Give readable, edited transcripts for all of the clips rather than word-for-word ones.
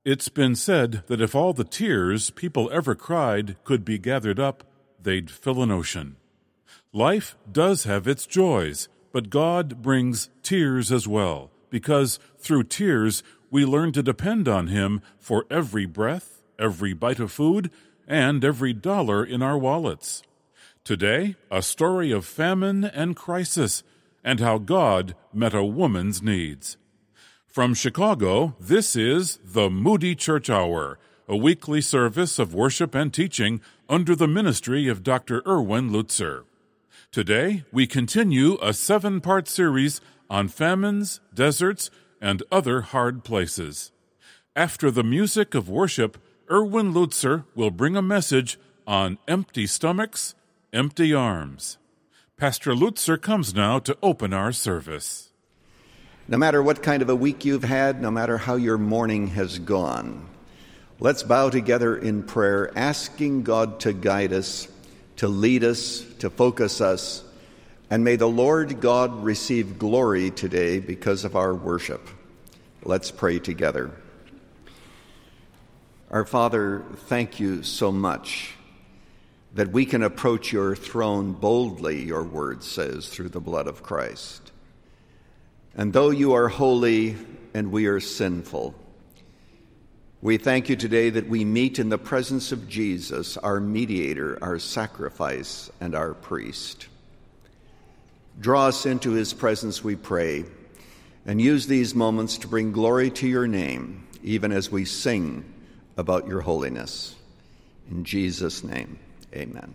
It's been said that if all the tears people ever cried could be gathered up, they'd fill an ocean. Life does have its joys, but God brings tears as well, because through tears we learn to depend on Him for every breath, every bite of food, and every dollar in our wallets. Today, a story of famine and crisis, and how God met a woman's needs. From Chicago, this is the Moody Church Hour, a weekly service of worship and teaching under the ministry of Dr. Erwin Lutzer. Today, we continue a 7-part series on famines, deserts, and other hard places. After the music of worship, Erwin Lutzer will bring a message on empty stomachs, empty arms. Pastor Lutzer comes now to open our service. No matter what kind of a week you've had, no matter how your morning has gone, let's bow together in prayer, asking God to guide us, to lead us, to focus us, and may the Lord God receive glory today because of our worship. Let's pray together. Our Father, thank you so much that we can approach your throne boldly, your word says, through the blood of Christ. And though you are holy and we are sinful, we thank you today that we meet in the presence of Jesus, our mediator, our sacrifice, and our priest. Draw us into his presence, we pray, and use these moments to bring glory to your name, even as we sing about your holiness. In Jesus' name, amen.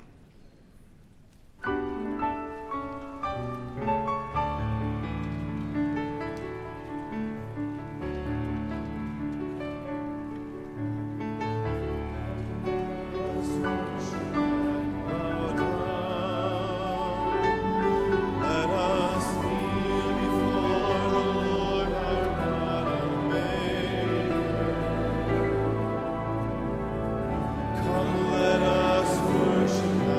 Come, let us worship.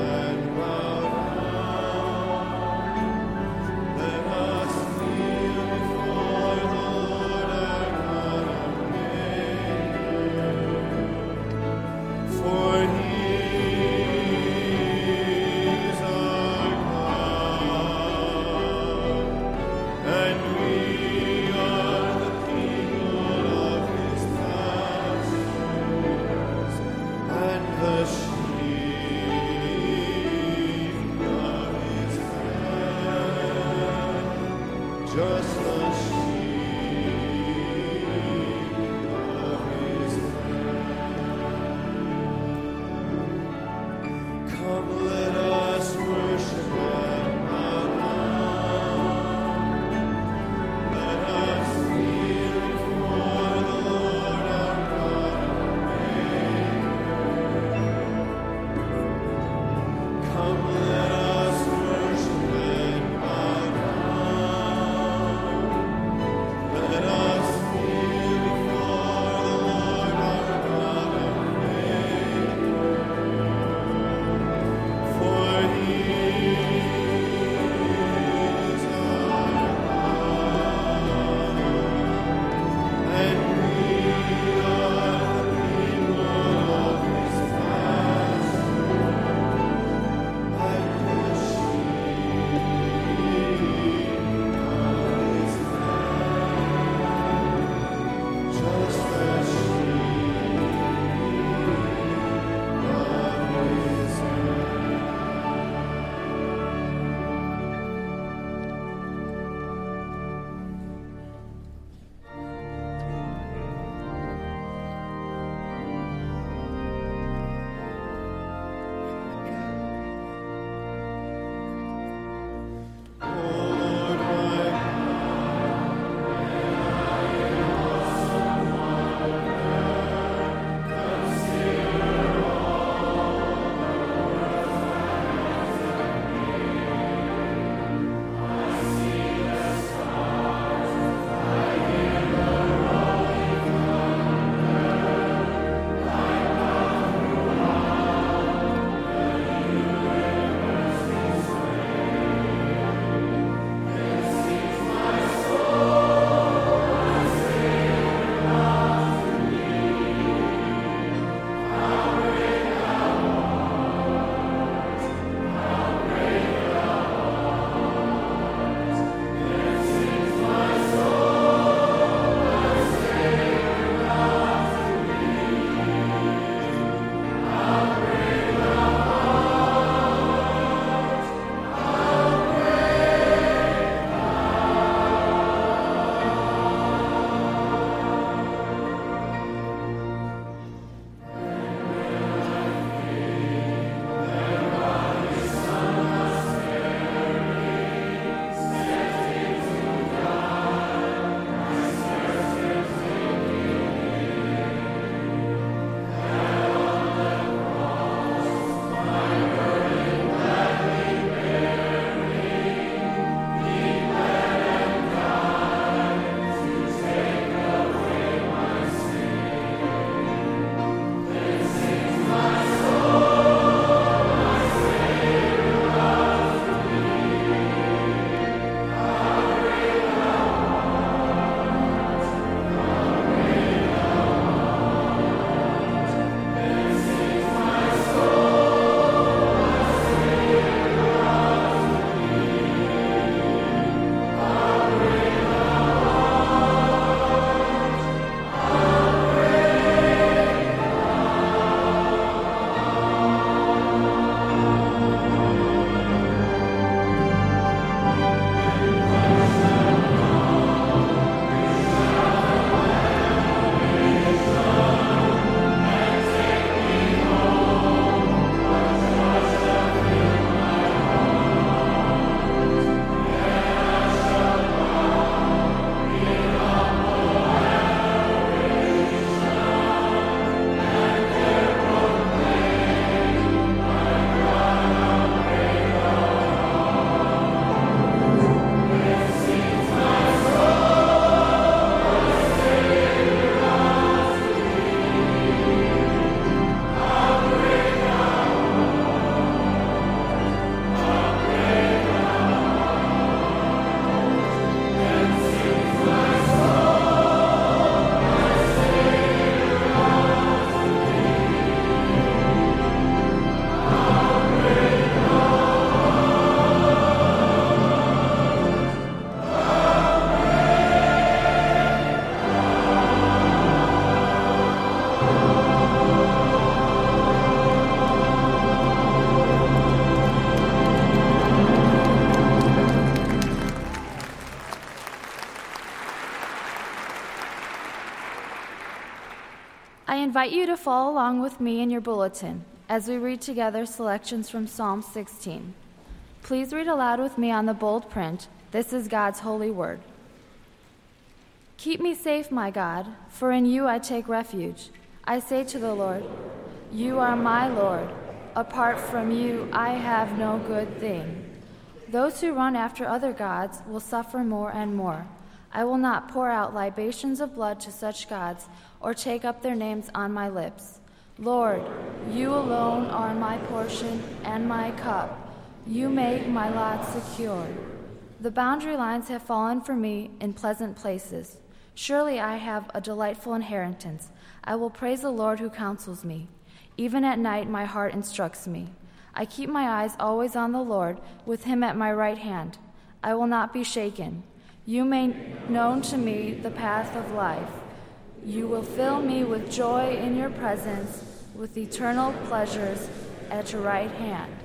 I invite you to follow along with me in your bulletin as we read together selections from Psalm 16. Please read aloud with me on the bold print. This is God's holy word. Keep me safe, my God, for in you I take refuge. I say to the Lord, you are my Lord. Apart from you, I have no good thing. Those who run after other gods will suffer more and more. I will not pour out libations of blood to such gods or take up their names on my lips. Lord, you alone are my portion and my cup. You make my lot secure. The boundary lines have fallen for me in pleasant places. Surely I have a delightful inheritance. I will praise the Lord who counsels me. Even at night my heart instructs me. I keep my eyes always on the Lord, with him at my right hand. I will not be shaken. You make known to me the path of life. You will fill me with joy in your presence, with eternal pleasures at your right hand.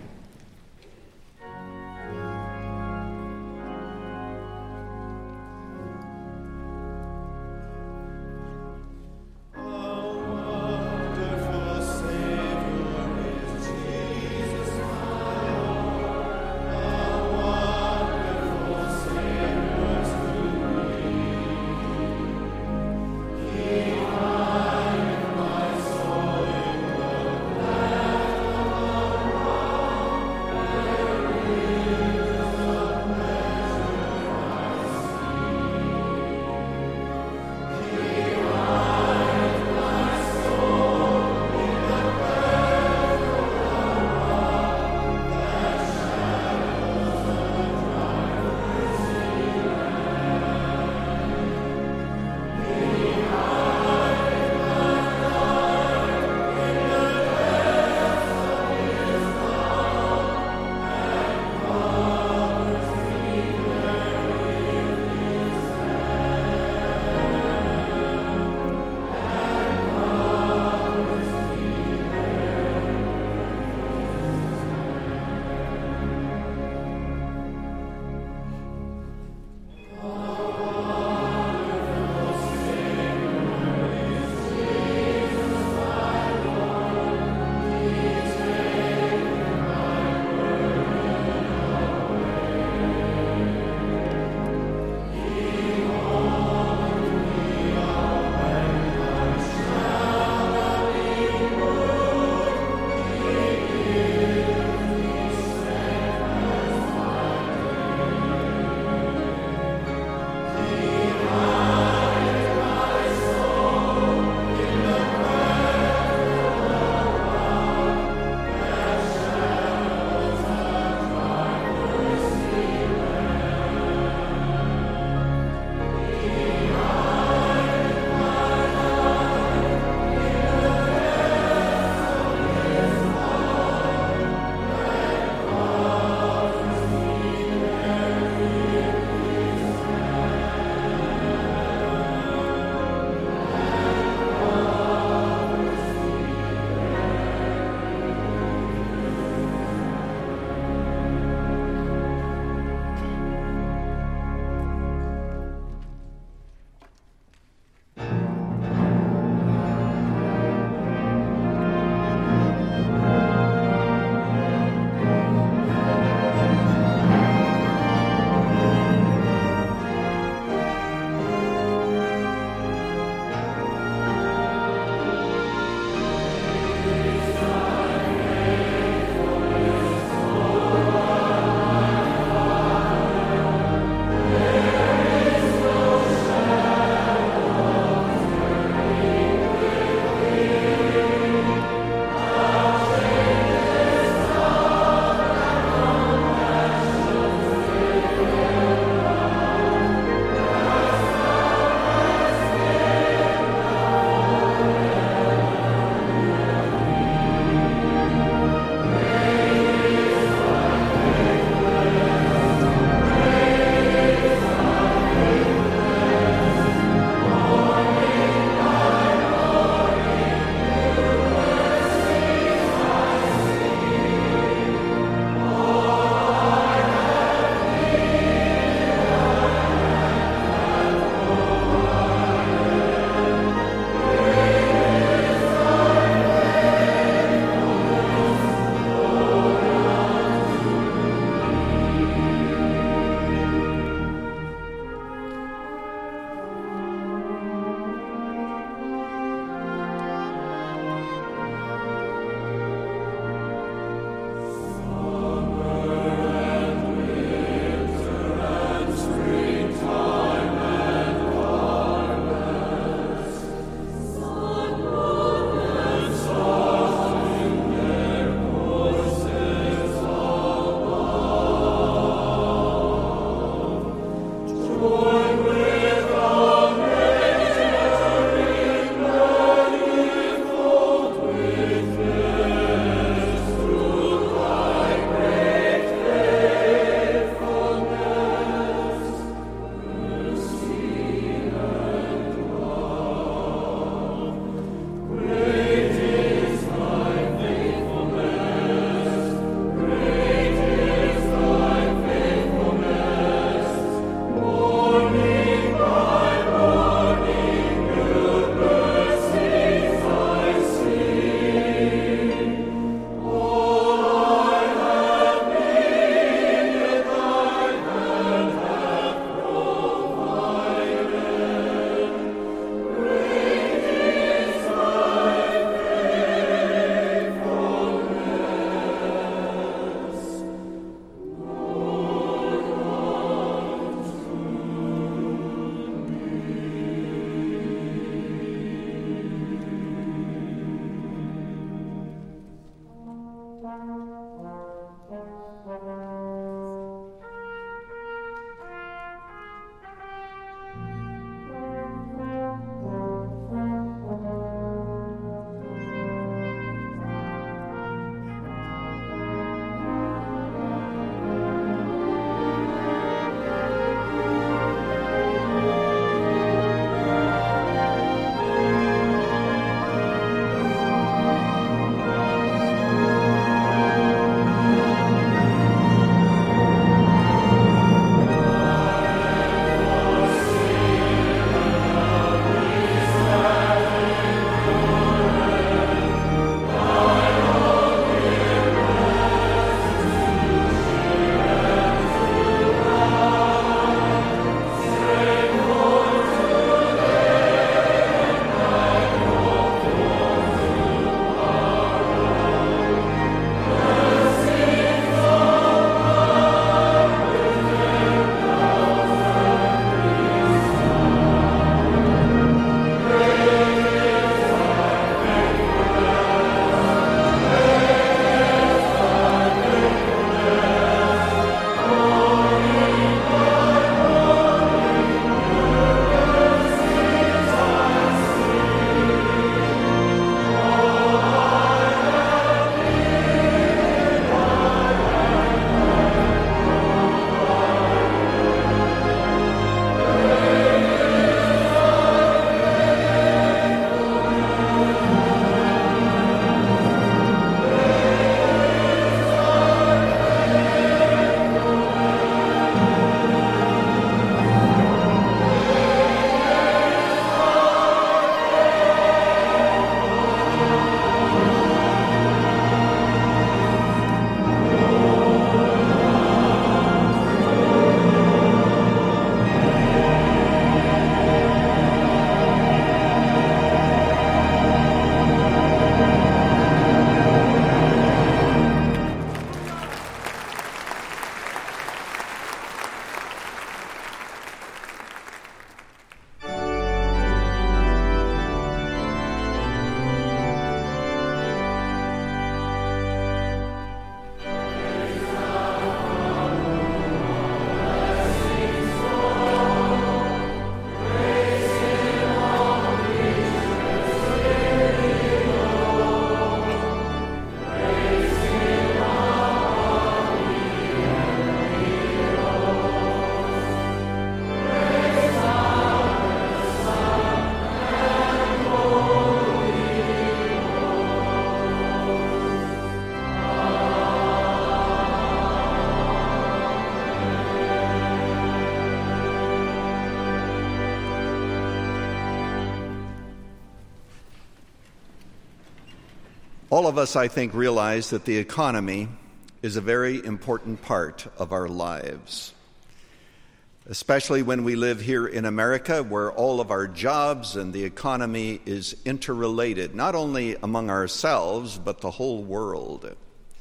All of us, I think, realize that the economy is a very important part of our lives, especially when we live here in America, where all of our jobs and the economy is interrelated, not only among ourselves, but the whole world.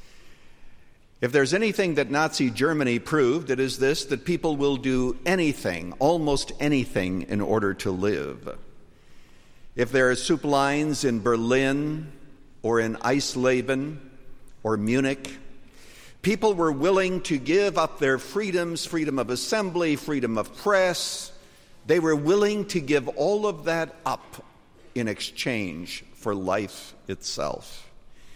If there's anything that Nazi Germany proved, it is this, that people will do anything, almost anything, in order to live. If there are soup lines in Berlin or in Eisleben or Munich, people were willing to give up their freedoms, freedom of assembly, freedom of press. They were willing to give all of that up in exchange for life itself.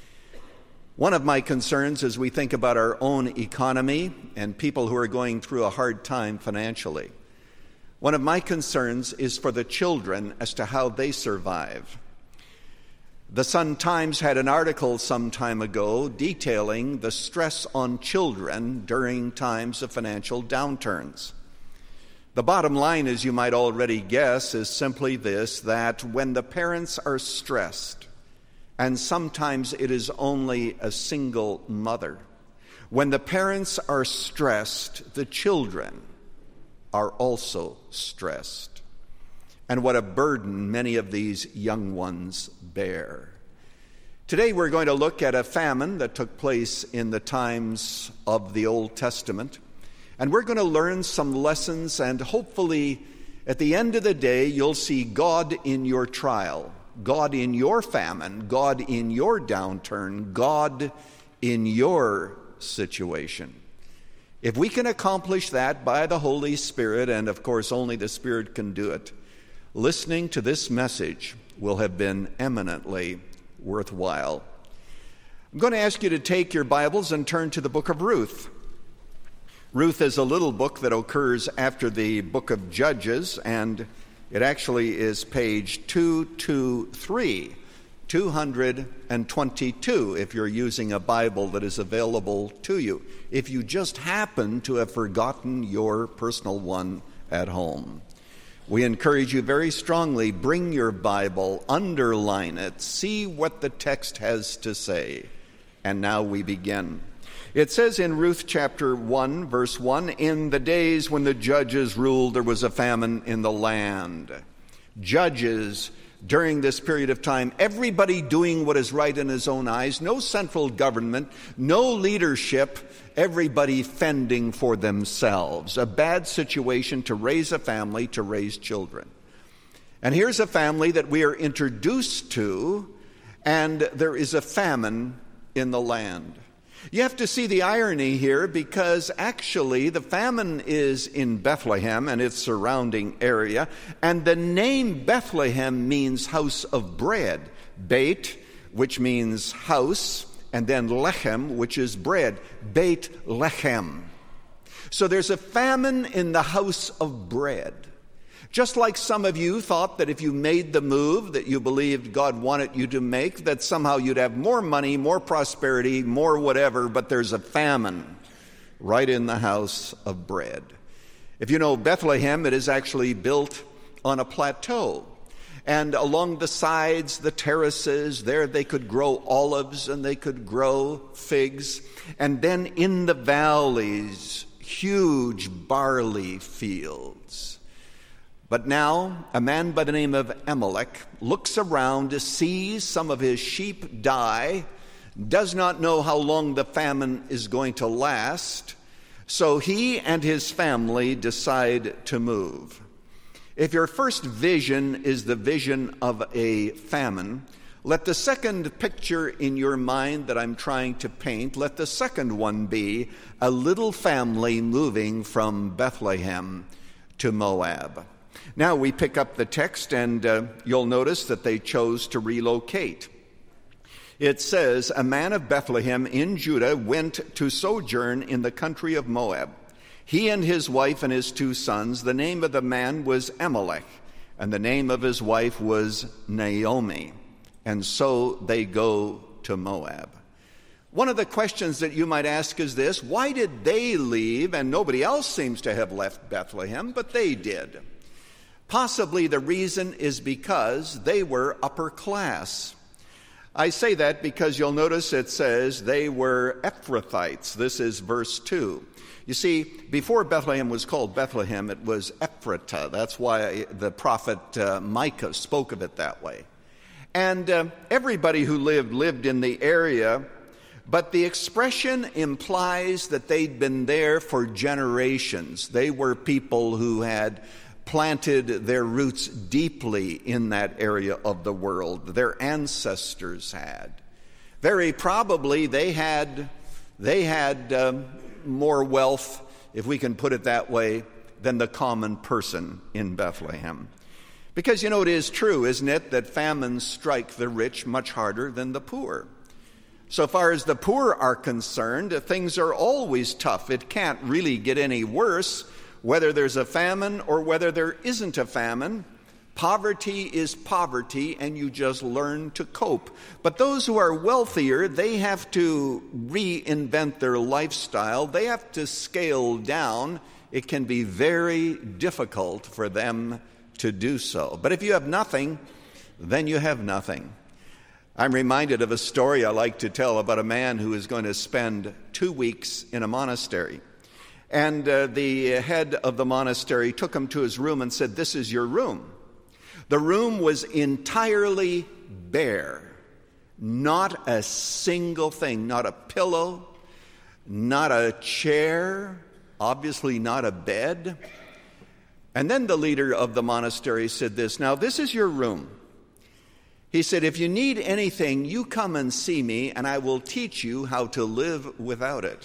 One of my concerns as we think about our own economy and people who are going through a hard time financially, one of my concerns is for the children as to how they survive. The Sun-Times had an article some time ago detailing the stress on children during times of financial downturns. The bottom line, as you might already guess, is simply this, that when the parents are stressed, and sometimes it is only a single mother, when the parents are stressed, the children are also stressed. And what a burden many of these young ones bear. Today we're going to look at a famine that took place in the times of the Old Testament. And we're going to learn some lessons, and hopefully at the end of the day you'll see God in your trial, God in your famine, God in your downturn, God in your situation. If we can accomplish that by the Holy Spirit, and of course only the Spirit can do it, listening to this message will have been eminently worthwhile. I'm going to ask you to take your Bibles and turn to the book of Ruth. Ruth is a little book that occurs after the book of Judges, and it actually is page 222 if you're using a Bible that is available to you, if you just happen to have forgotten your personal one at home. We encourage you very strongly, bring your Bible, underline it, see what the text has to say. And now we begin. It says in Ruth chapter 1, verse 1, "In the days when the judges ruled, there was a famine in the land." Judges, during this period of time, everybody doing what is right in his own eyes, no central government, no leadership, everybody fending for themselves. A bad situation to raise a family, to raise children. And here's a family that we are introduced to, and there is a famine in the land. You have to see the irony here, because actually the famine is in Bethlehem and its surrounding area, and the name Bethlehem means house of bread. Beit, which means house, and then lechem, which is bread. Beit lechem. So there's a famine in the house of bread. Just like some of you thought that if you made the move that you believed God wanted you to make, that somehow you'd have more money, more prosperity, more whatever, but there's a famine right in the house of bread. If you know Bethlehem, it is actually built on a plateau. And along the sides, the terraces, there they could grow olives and they could grow figs. And then in the valleys, huge barley fields. But now, a man by the name of Amalek looks around, sees some of his sheep die, does not know how long the famine is going to last, so he and his family decide to move. If your first vision is the vision of a famine, let the second picture in your mind that I'm trying to paint, let the second one be a little family moving from Bethlehem to Moab. Now we pick up the text, and you'll notice that they chose to relocate. It says, "A man of Bethlehem in Judah went to sojourn in the country of Moab. He and his wife and his 2 sons. The name of the man was Amalek, and the name of his wife was Naomi. And so they go to Moab." One of the questions that you might ask is this: why did they leave and nobody else seems to have left Bethlehem, but they did? Possibly the reason is because they were upper class. I say that because you'll notice it says they were Ephrathites. This is verse 2. You see, before Bethlehem was called Bethlehem, it was Ephratah. That's why the prophet Micah spoke of it that way. And everybody who lived in the area, but the expression implies that they'd been there for generations. They were people who had planted their roots deeply in that area of the world. Their ancestors had. Very probably they had more wealth, if we can put it that way, than the common person in Bethlehem. Because, it is true, isn't it, that famines strike the rich much harder than the poor. So far as the poor are concerned, things are always tough. It can't really get any worse, whether there's a famine or whether there isn't a famine. Poverty is poverty, and you just learn to cope. But those who are wealthier, they have to reinvent their lifestyle. They have to scale down. It can be very difficult for them to do so. But if you have nothing, then you have nothing. I'm reminded of a story I like to tell about a man who is going to spend 2 weeks in a monastery. And the head of the monastery took him to his room and said, "This is your room." The room was entirely bare. Not a single thing, not a pillow, not a chair, obviously not a bed. And then the leader of the monastery said this, "Now this is your room." He said, "If you need anything, you come and see me, and I will teach you how to live without it."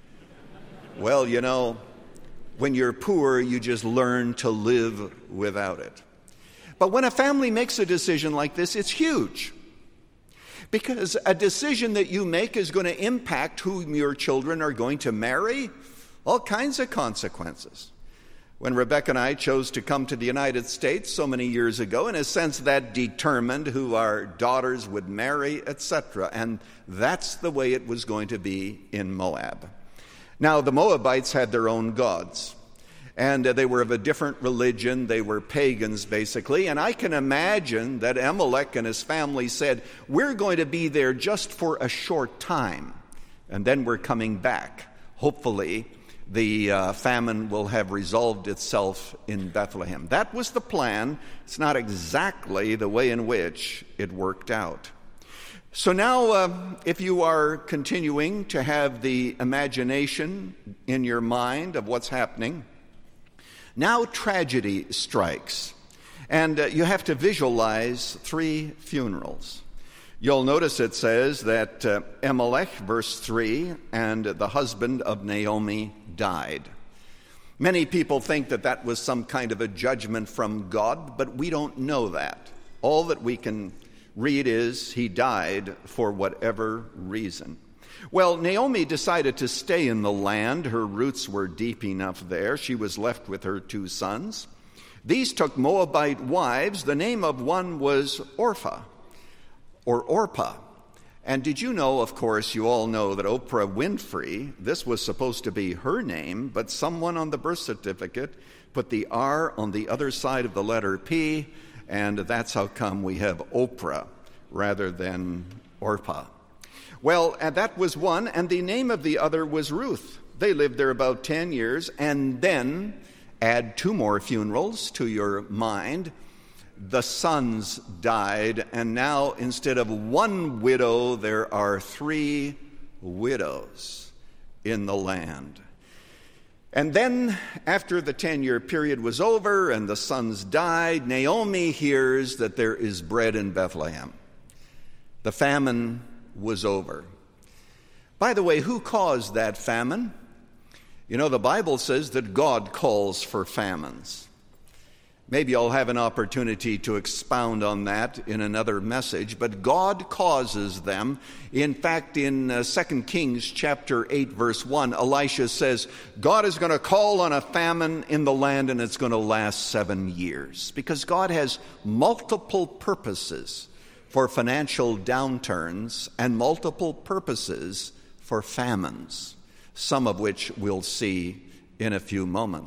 Well, when you're poor, you just learn to live without it. But when a family makes a decision like this, it's huge. Because a decision that you make is going to impact whom your children are going to marry, all kinds of consequences. When Rebecca and I chose to come to the United States so many years ago, in a sense that determined who our daughters would marry, etc. And that's the way it was going to be in Moab. Now, the Moabites had their own gods, and they were of a different religion. They were pagans, basically. And I can imagine that Amalek and his family said, "We're going to be there just for a short time, and then we're coming back. Hopefully, the famine will have resolved itself in Bethlehem." That was the plan. It's not exactly the way in which it worked out. So now, if you are continuing to have the imagination in your mind of what's happening, now tragedy strikes. And you have to visualize 3 funerals. You'll notice it says that Elimelech, verse 3, and the husband of Naomi died. Many people think that that was some kind of a judgment from God, but we don't know that. All that we can read is he died for whatever reason. Well, Naomi decided to stay in the land. Her roots were deep enough there. She was left with her 2 sons. These took Moabite wives. The name of one was Orpah. And did you know, of course, you all know that Oprah Winfrey, this was supposed to be her name, but someone on the birth certificate put the R on the other side of the letter P, and that's how come we have Oprah rather than Orpah. Well, and that was one, and the name of the other was Ruth. They lived there about 10 years, and then add 2 more funerals to your mind. The sons died, and now instead of 1 widow, there are 3 widows in the land. And then, after the 10-year period was over and the sons died, Naomi hears that there is bread in Bethlehem. The famine was over. By the way, who caused that famine? The Bible says that God calls for famines. Maybe I'll have an opportunity to expound on that in another message, but God causes them. In fact, in 2 Kings chapter 8, verse 1, Elisha says, God is going to call on a famine in the land, and it's going to last 7 years. Because God has multiple purposes for financial downturns and multiple purposes for famines, some of which we'll see in a few moments.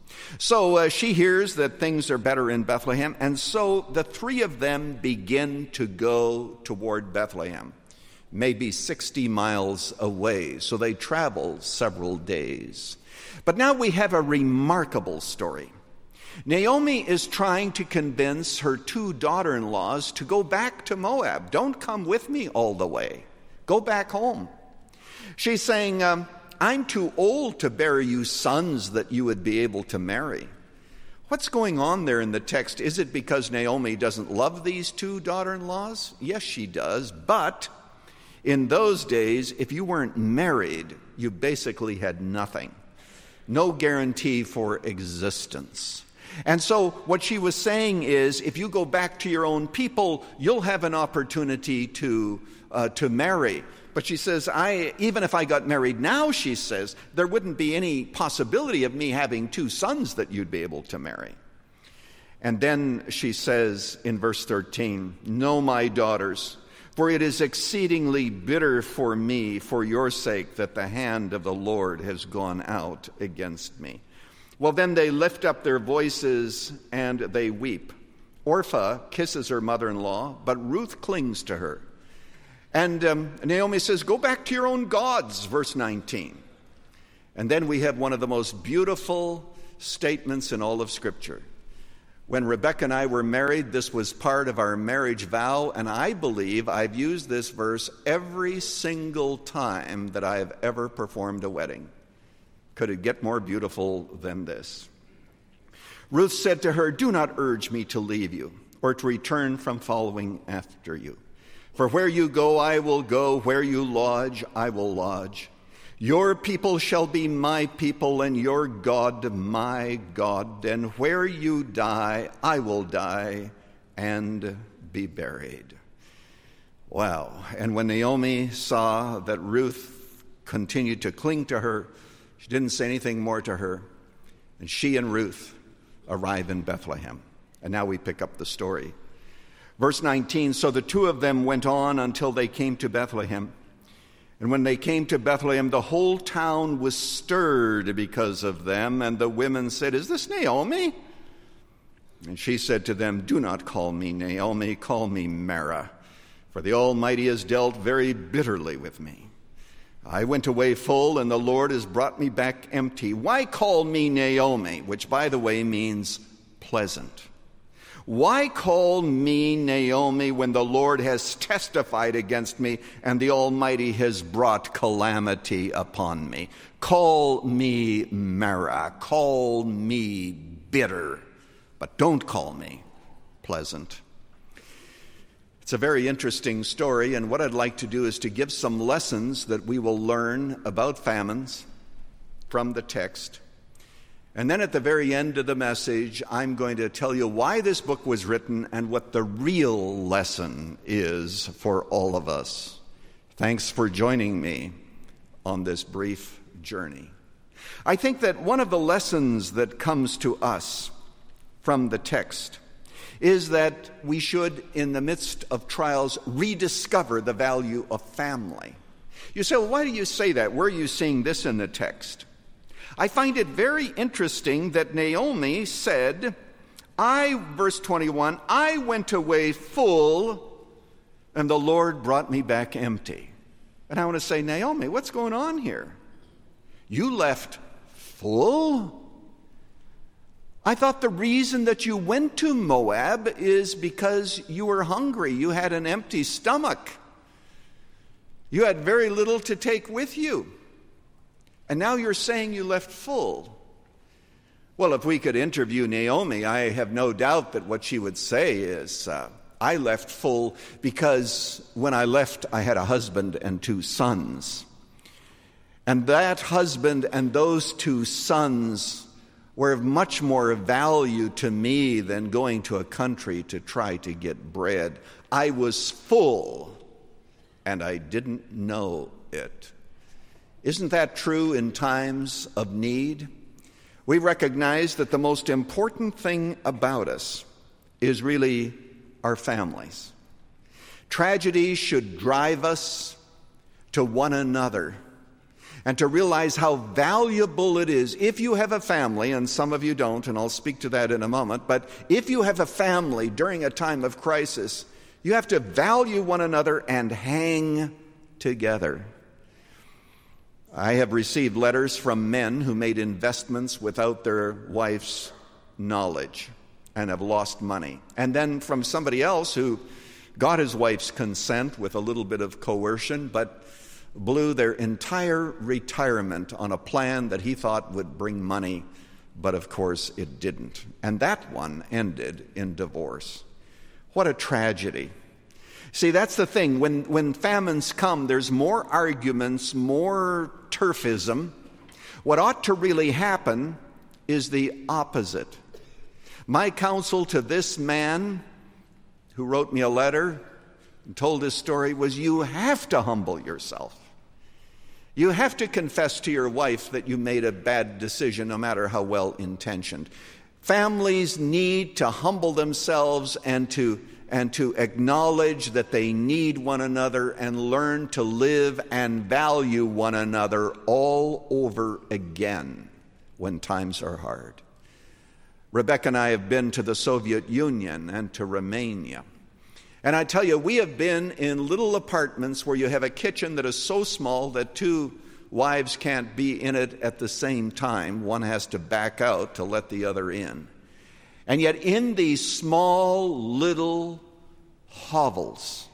So she hears that things are better in Bethlehem, and so the three of them begin to go toward Bethlehem, maybe 60 miles away. So they travel several days. But now we have a remarkable story. Naomi is trying to convince her two daughter-in-laws to go back to Moab. Don't come with me all the way. Go back home. She's saying, I'm too old to bear you sons that you would be able to marry. What's going on there in the text? Is it because Naomi doesn't love these two daughter-in-laws? Yes, she does. But in those days, if you weren't married, you basically had nothing. No guarantee for existence. And so what she was saying is, if you go back to your own people, you'll have an opportunity to marry. But she says, even if I got married now, she says, there wouldn't be any possibility of me having two sons that you'd be able to marry. And then she says in verse 13, no, my daughters, for it is exceedingly bitter for me, for your sake, that the hand of the Lord has gone out against me. Well, then they lift up their voices and they weep. Orpah kisses her mother-in-law, but Ruth clings to her. And Naomi says, go back to your own gods, verse 19. And then we have one of the most beautiful statements in all of Scripture. When Rebecca and I were married, this was part of our marriage vow, and I believe I've used this verse every single time that I have ever performed a wedding. Could it get more beautiful than this? Ruth said to her, do not urge me to leave you or to return from following after you. For where you go, I will go. Where you lodge, I will lodge. Your people shall be my people, and your God my God. And where you die, I will die and be buried. Wow. And when Naomi saw that Ruth continued to cling to her, she didn't say anything more to her. And she and Ruth arrive in Bethlehem. And now we pick up the story. Verse 19, so the two of them went on until they came to Bethlehem. And when they came to Bethlehem, the whole town was stirred because of them. And the women said, is this Naomi? And she said to them, do not call me Naomi, call me Mara. For the Almighty has dealt very bitterly with me. I went away full, and the Lord has brought me back empty. Why call me Naomi, which, by the way, means pleasant? Why call me Naomi when the Lord has testified against me and the Almighty has brought calamity upon me? Call me Mara, call me bitter, but don't call me pleasant. It's a very interesting story, and what I'd like to do is to give some lessons that we will learn about famines from the text. And then at the very end of the message, I'm going to tell you why this book was written and what the real lesson is for all of us. Thanks for joining me on this brief journey. I think that one of the lessons that comes to us from the text is that we should, in the midst of trials, rediscover the value of family. You say, well, why do you say that? Where are you seeing this in the text? I find it very interesting that Naomi said, verse 21, I went away full, and the Lord brought me back empty. And I want to say, Naomi, what's going on here? You left full? I thought the reason that you went to Moab is because you were hungry. You had an empty stomach. You had very little to take with you. And now you're saying you left full. Well, if we could interview Naomi, I have no doubt that what she would say is, I left full because when I left, I had a husband and two sons. And that husband and those two sons were of much more value to me than going to a country to try to get bread. I was full, and I didn't know it. Isn't that true in times of need? We recognize that the most important thing about us is really our families. Tragedy should drive us to one another. and to realize how valuable it is. If you have a family, and some of you don't, and I'll speak to that in a moment, but if you have a family during a time of crisis, you have to value one another and hang together. I have received letters from men who made investments without their wife's knowledge and have lost money. And then from somebody else who got his wife's consent with a little bit of coercion, but blew their entire retirement on a plan that he thought would bring money, but of course it didn't. And that one ended in divorce. What a tragedy. See, that's the thing. When famines come, there's more arguments, more turfism. What ought to really happen is the opposite. My counsel to this man who wrote me a letter and told his story was, you have to humble yourself. You have to confess to your wife that you made a bad decision, no matter how well-intentioned. Families need to humble themselves and to acknowledge that they need one another and learn to live and value one another all over again when times are hard. Rebecca and I have been to the Soviet Union and to Romania. And I tell you, we have been in little apartments where you have a kitchen that is so small that two wives can't be in it at the same time. One has to back out to let the other in. And yet in these small little hovels,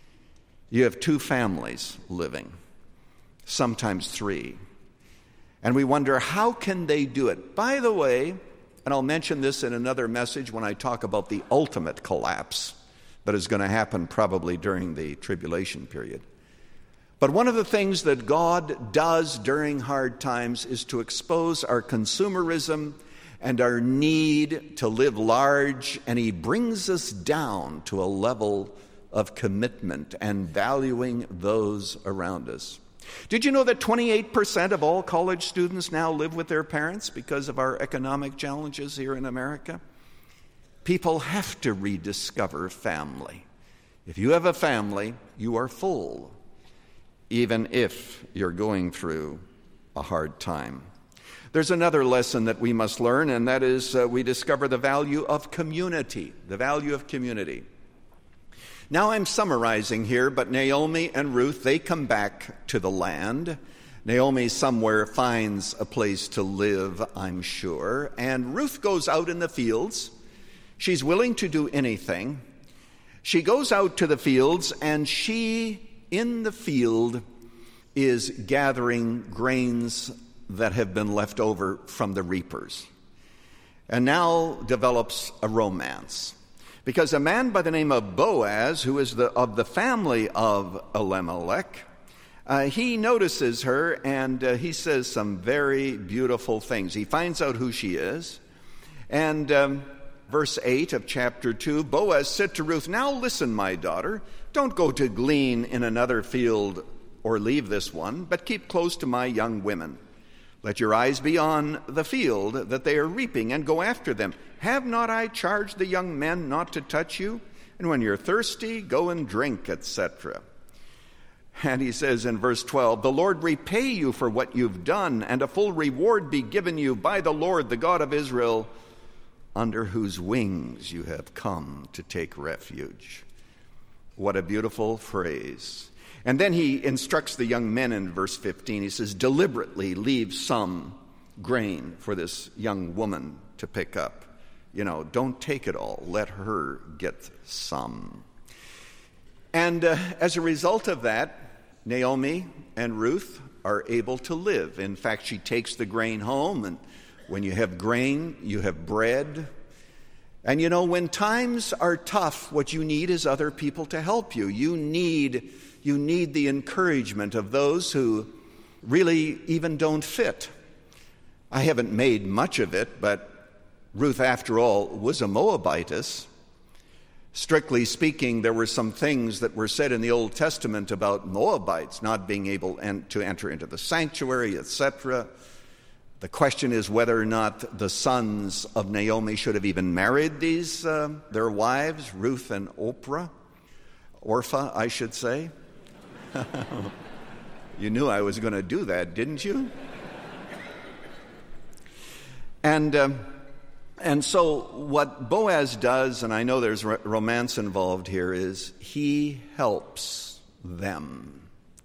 you have two families living, sometimes three. And we wonder, how can they do it? By the way, and I'll mention this in another message when I talk about the ultimate collapse that is going to happen probably during the tribulation period. But one of the things that God does during hard times is to expose our consumerism and our need to live large, and He brings us down to a level of commitment and valuing those around us. Did you know that 28% of all college students now live with their parents because of our economic challenges here in America? People have to rediscover family. If you have a family, you are full, even if you're going through a hard time. There's another lesson that we must learn, and that is we discover the value of community, the value of community. Now I'm summarizing here, but Naomi and Ruth, they come back to the land. Naomi somewhere finds a place to live, I'm sure, and Ruth goes out in the fields. She's willing to do anything. She goes out to the fields, and she, in the field, is gathering grains that have been left over from the reapers. And now develops a romance. Because a man by the name of Boaz, who is of the family of Elimelech, he notices her, and he says some very beautiful things. He finds out who she is. And verse 8 of chapter 2, Boaz said to Ruth, "Now listen, my daughter, don't go to glean in another field or leave this one, but keep close to my young women. Let your eyes be on the field that they are reaping, and go after them. Have not I charged the young men not to touch you? And when you're thirsty, go and drink," etc. And he says in verse 12, "The Lord repay you for what you've done, and a full reward be given you by the Lord, the God of Israel, under whose wings you have come to take refuge." What a beautiful phrase. And then he instructs the young men in verse 15. He says, "Deliberately leave some grain for this young woman to pick up. Don't take it all. Let her get some." And as a result of that, Naomi and Ruth are able to live. In fact, she takes the grain home, and when you have grain, you have bread. And when times are tough, what you need is other people to help you. You need the encouragement of those who really even don't fit. I haven't made much of it, but Ruth, after all, was a Moabitess. Strictly speaking, there were some things that were said in the Old Testament about Moabites not being able to enter into the sanctuary, etc. The question is whether or not the sons of Naomi should have even married their wives, Ruth and Orpah, I should say. You knew I was going to do that, didn't you? And so what Boaz does, and I know there's romance involved here, is he helps them.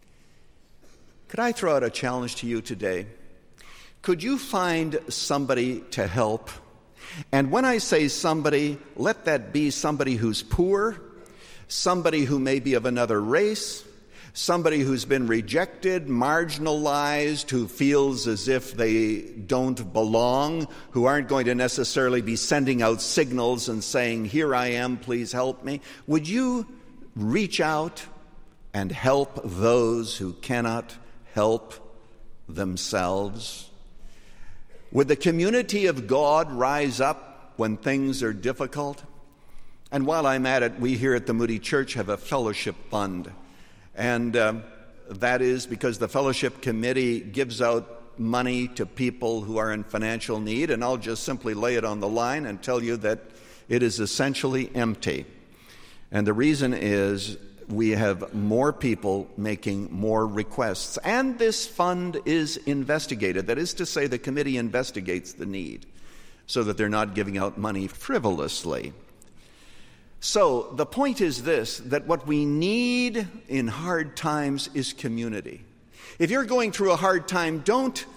Could I throw out a challenge to you today? Could you find somebody to help? And when I say somebody, let that be somebody who's poor, somebody who may be of another race, somebody who's been rejected, marginalized, who feels as if they don't belong, who aren't going to necessarily be sending out signals and saying, "Here I am, please help me." Would you reach out and help those who cannot help themselves? Would the community of God rise up when things are difficult? And while I'm at it, we here at the Moody Church have a fellowship fund. And that is because the fellowship committee gives out money to people who are in financial need. And I'll just simply lay it on the line and tell you that it is essentially empty. And the reason is we have more people making more requests. And this fund is investigated. That is to say, the committee investigates the need so that they're not giving out money frivolously. So the point is this, that what we need in hard times is community. If you're going through a hard time, don't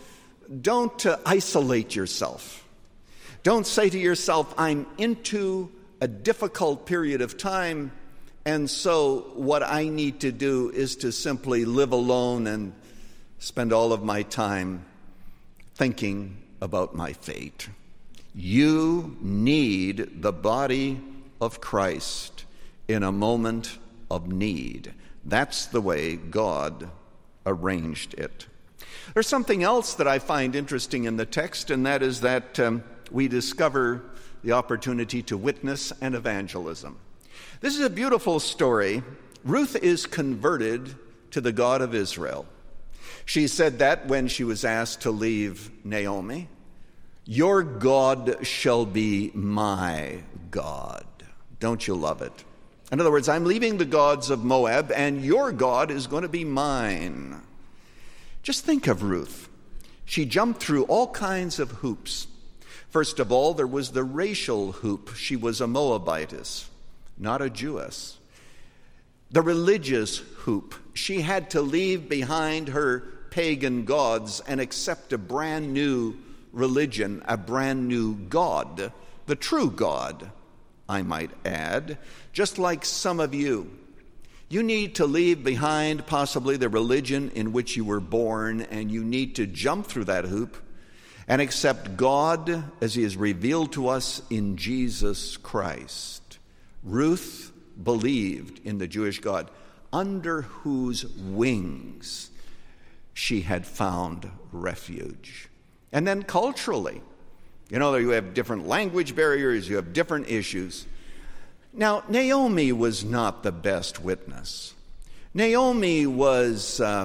isolate yourself. Don't say to yourself, "I'm into a difficult period of time, and so what I need to do is to simply live alone and spend all of my time thinking about my fate." You need the body of Christ in a moment of need. That's the way God arranged it. There's something else that I find interesting in the text, and that is that we discover the opportunity to witness and evangelism. This is a beautiful story. Ruth is converted to the God of Israel. She said that when she was asked to leave Naomi. "Your God shall be my God." Don't you love it? In other words, I'm leaving the gods of Moab, and your God is going to be mine. Just think of Ruth. She jumped through all kinds of hoops. First of all, there was the racial hoop. She was a Moabitess, not a Jewess. The religious hoop. She had to leave behind her pagan gods and accept a brand new religion, a brand new God, the true God, I might add. Just like some of you. You need to leave behind possibly the religion in which you were born, and you need to jump through that hoop and accept God as he is revealed to us in Jesus Christ. Ruth believed in the Jewish God, under whose wings she had found refuge. And then culturally, you have different language barriers, you have different issues. Now, Naomi was not the best witness. Naomi was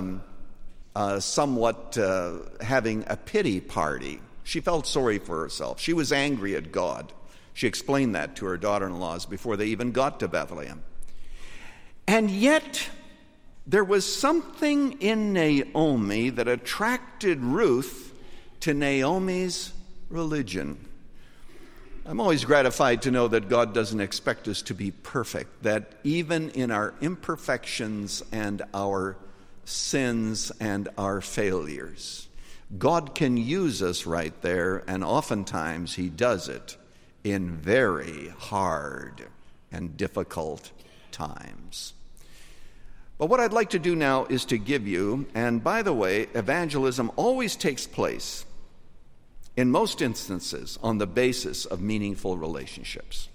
somewhat having a pity party. She felt sorry for herself. She was angry at God. She explained that to her daughter-in-laws before they even got to Bethlehem. And yet, there was something in Naomi that attracted Ruth to Naomi's religion. I'm always gratified to know that God doesn't expect us to be perfect, that even in our imperfections and our sins and our failures, God can use us right there, and oftentimes he does it in very hard and difficult times. But what I'd like to do now is to give you, and by the way, evangelism always takes place in most instances on the basis of meaningful relationships.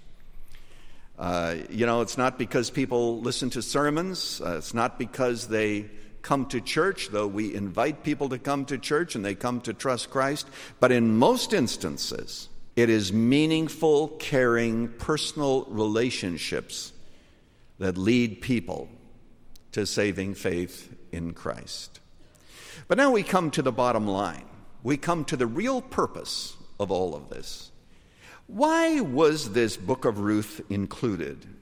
It's not because people listen to sermons. It's not because they come to church, though we invite people to come to church and they come to trust Christ. But in most instances, it is meaningful, caring, personal relationships that lead people to saving faith in Christ. But now we come to the bottom line. We come to the real purpose of all of this. Why was this book of Ruth included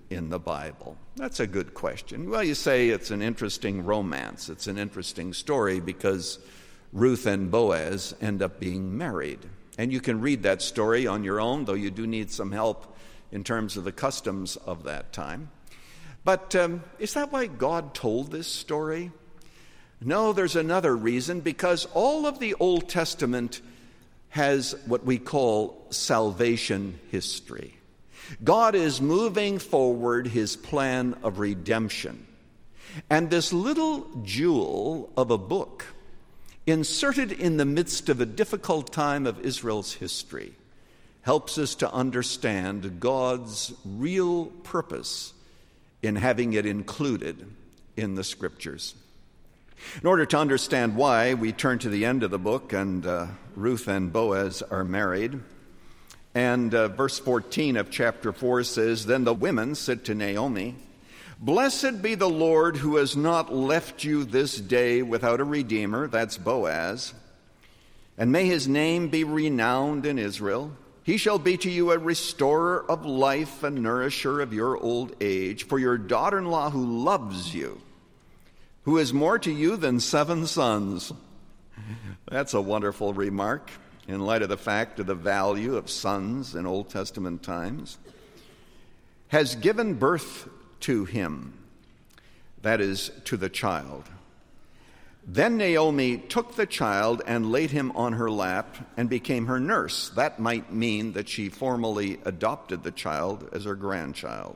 in the Bible? That's a good question. Well, you say it's an interesting romance. It's an interesting story because Ruth and Boaz end up being married. And you can read that story on your own, though you do need some help in terms of the customs of that time. But is that why God told this story? No, there's another reason, because all of the Old Testament has what we call salvation history. God is moving forward his plan of redemption. And this little jewel of a book, inserted in the midst of a difficult time of Israel's history, helps us to understand God's real purpose in having it included in the Scriptures. In order to understand why, we turn to the end of the book, and Ruth and Boaz are married. And verse 14 of chapter 4 says, "Then the women said to Naomi, 'Blessed be the Lord who has not left you this day without a redeemer,'" that's Boaz, "'and may his name be renowned in Israel. He shall be to you a restorer of life and nourisher of your old age, for your daughter-in-law who loves you, who is more to you than 7 sons.'" That's a wonderful remark in light of the fact of the value of sons in Old Testament times. "Has given birth to him," that is, to the child. "Then Naomi took the child and laid him on her lap and became her nurse." That might mean that she formally adopted the child as her grandchild.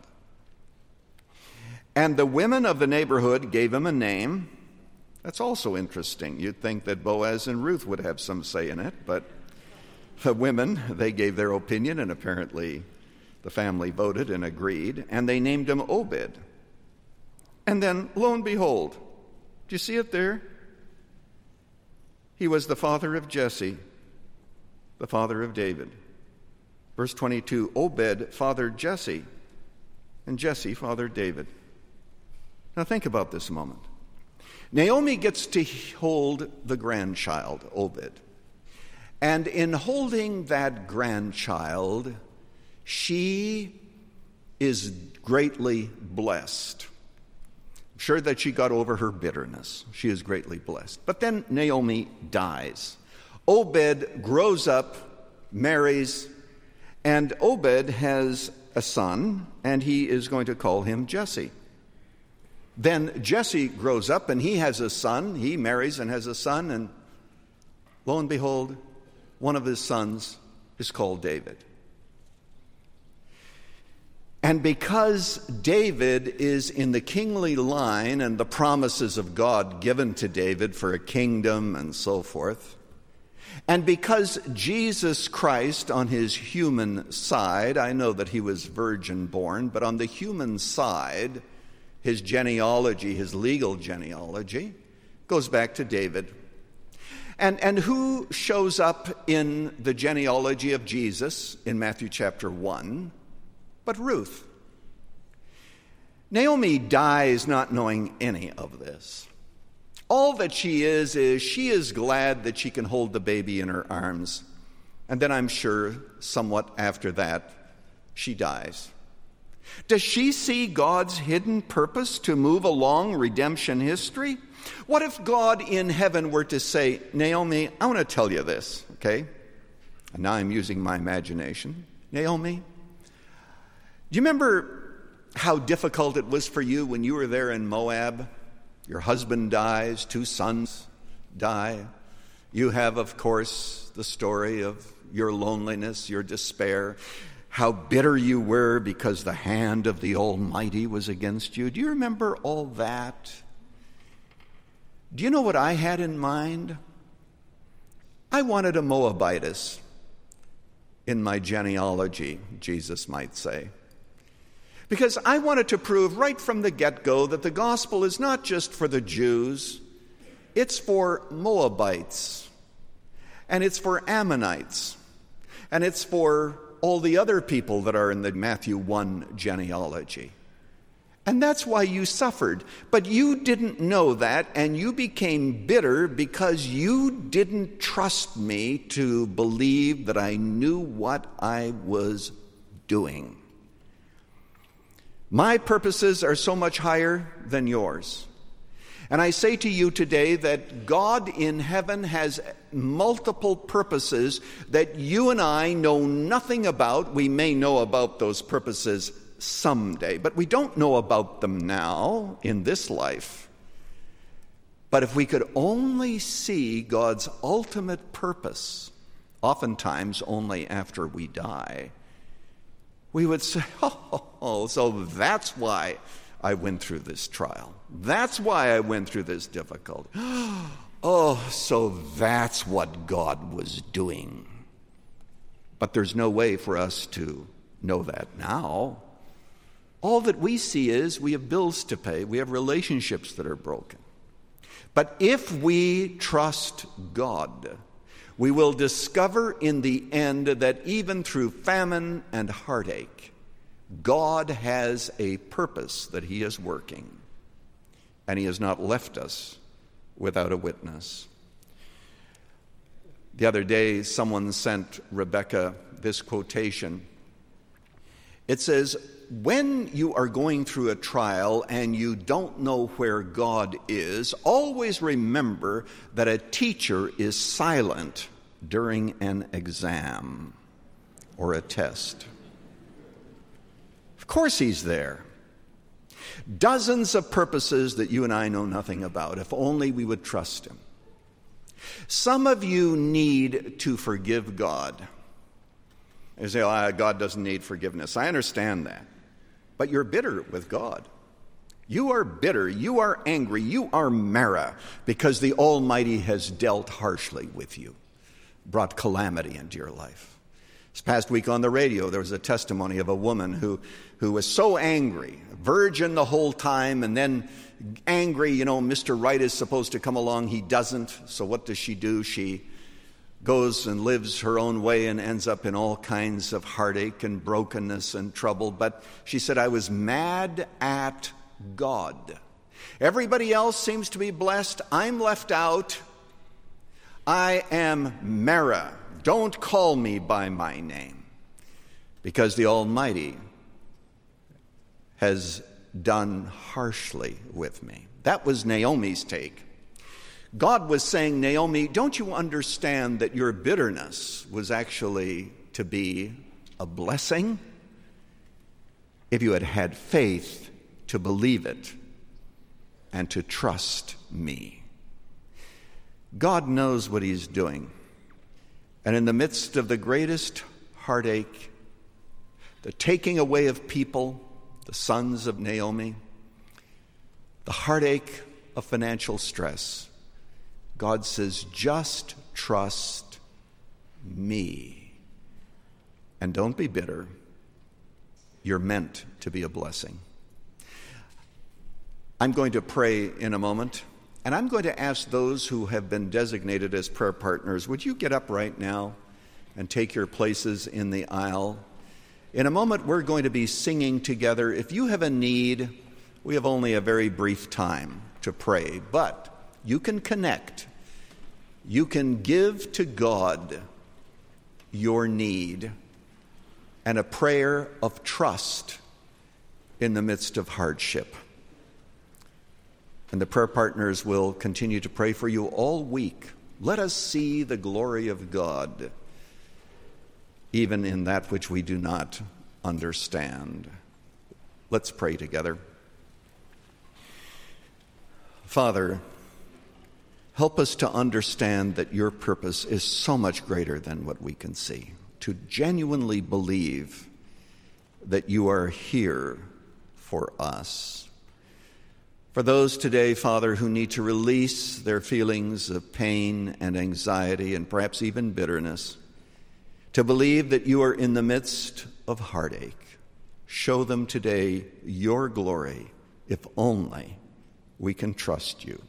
"And the women of the neighborhood gave him a name." That's also interesting. You'd think that Boaz and Ruth would have some say in it, but the women, they gave their opinion, and apparently the family voted and agreed, and they named him Obed. And then, lo and behold, do you see it there? He was the father of Jesse, the father of David. Verse 22, Obed fathered Jesse, and Jesse fathered David. Now think about this a moment. Naomi gets to hold the grandchild, Obed. And in holding that grandchild, she is greatly blessed. I'm sure that she got over her bitterness. She is greatly blessed. But then Naomi dies. Obed grows up, marries, and Obed has a son, and he is going to call him Jesse. Then Jesse grows up, and he has a son. He marries and has a son, and lo and behold, one of his sons is called David. And because David is in the kingly line and the promises of God given to David for a kingdom and so forth, and because Jesus Christ on his human side, I know that he was virgin born, but on the human side, his genealogy, his legal genealogy, goes back to David. And who shows up in the genealogy of Jesus in Matthew chapter 1? But Ruth. Naomi dies not knowing any of this. All that she is glad that she can hold the baby in her arms. And then I'm sure somewhat after that, she dies. Does she see God's hidden purpose to move along redemption history? What if God in heaven were to say, Naomi, I want to tell you this, okay? And now I'm using my imagination. Naomi, do you remember how difficult it was for you when you were there in Moab? Your husband dies, 2 sons die. You have, of course, the story of your loneliness, your despair, how bitter you were because the hand of the Almighty was against you. Do you remember all that? Do you know what I had in mind? I wanted a Moabitess in my genealogy, Jesus might say. Because I wanted to prove right from the get-go that the gospel is not just for the Jews, it's for Moabites, and it's for Ammonites, and it's for all the other people that are in the Matthew 1 genealogy. And that's why you suffered. But you didn't know that, and you became bitter because you didn't trust me to believe that I knew what I was doing. My purposes are so much higher than yours. And I say to you today that God in heaven has multiple purposes that you and I know nothing about. We may know about those purposes someday, but we don't know about them now in this life. But if we could only see God's ultimate purpose, oftentimes only after we die, we would say, oh, so that's why I went through this trial. That's why I went through this difficulty. Oh, so that's what God was doing. But there's no way for us to know that now. All that we see is we have bills to pay. We have relationships that are broken. But if we trust God, we will discover in the end that even through famine and heartache, God has a purpose that he is working, and he has not left us without a witness. The other day, someone sent Rebecca this quotation. It says, when you are going through a trial and you don't know where God is, always remember that a teacher is silent during an exam or a test. Of course he's there. Dozens of purposes that you and I know nothing about, if only we would trust him. Some of you need to forgive God. You say, God doesn't need forgiveness. I understand that. But you're bitter with God. You are bitter, you are angry, you are mara, because the Almighty has dealt harshly with you, brought calamity into your life. This past week on the radio, there was a testimony of a woman who was so angry, virgin the whole time, and then angry, Mr. Right is supposed to come along, he doesn't. So what does she do? She goes and lives her own way and ends up in all kinds of heartache and brokenness and trouble. But she said, I was mad at God. Everybody else seems to be blessed. I'm left out. I am Mara. Don't call me by my name, because the Almighty has done harshly with me. That was Naomi's take. God was saying, Naomi, don't you understand that your bitterness was actually to be a blessing? If you had had faith to believe it and to trust me. God knows what he's doing. And in the midst of the greatest heartache, the taking away of people, the sons of Naomi, the heartache of financial stress, God says, just trust me. And don't be bitter. You're meant to be a blessing. I'm going to pray in a moment, and I'm going to ask those who have been designated as prayer partners, would you get up right now and take your places in the aisle? In a moment, we're going to be singing together. If you have a need, we have only a very brief time to pray, but you can connect. You can give to God your need and a prayer of trust in the midst of hardship. And the prayer partners will continue to pray for you all week. Let us see the glory of God, even in that which we do not understand. Let's pray together. Father, help us to understand that your purpose is so much greater than what we can see, to genuinely believe that you are here for us. For those today, Father, who need to release their feelings of pain and anxiety and perhaps even bitterness, to believe that you are in the midst of heartache, show them today your glory, if only we can trust you.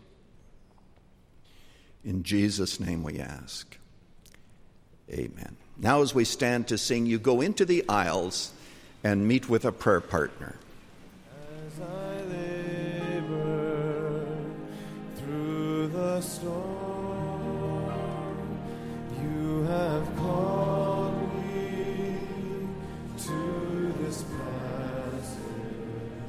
In Jesus' name we ask. Amen. Now as we stand to sing, you go into the aisles and meet with a prayer partner. As I labor through the storm, you have called me to this passage.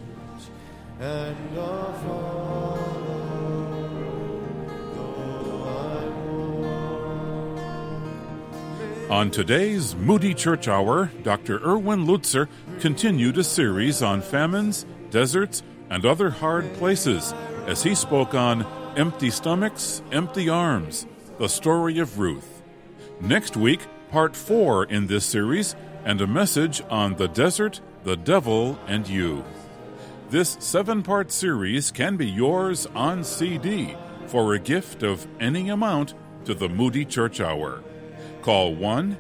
On today's Moody Church Hour, Dr. Erwin Lutzer continued a series on famines, deserts, and other hard places as he spoke on Empty Stomachs, Empty Arms, the story of Ruth. Next week, part 4 in this series, and a message on the desert, the devil, and you. This 7-part series can be yours on CD for a gift of any amount to the Moody Church Hour. Call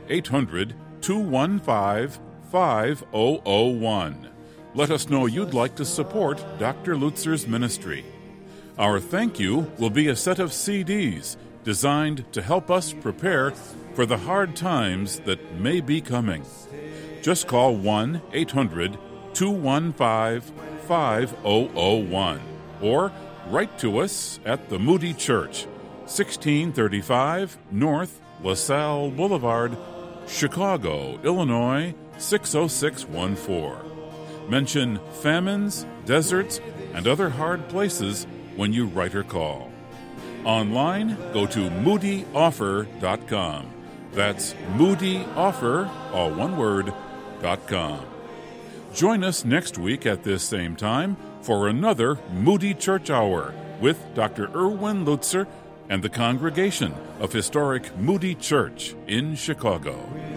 1-800-215-5001. Let us know you'd like to support Dr. Lutzer's ministry. Our thank you will be a set of CDs designed to help us prepare for the hard times that may be coming. Just call 1-800-215-5001 or write to us at the Moody Church, 1635 North LaSalle Boulevard, Chicago, Illinois, 60614. Mention famines, deserts, and other hard places when you write or call. Online, go to moodyoffer.com. That's moodyoffer, all one word, .com. Join us next week at this same time for another Moody Church Hour with Dr. Erwin Lutzer and the congregation of historic Moody Church in Chicago.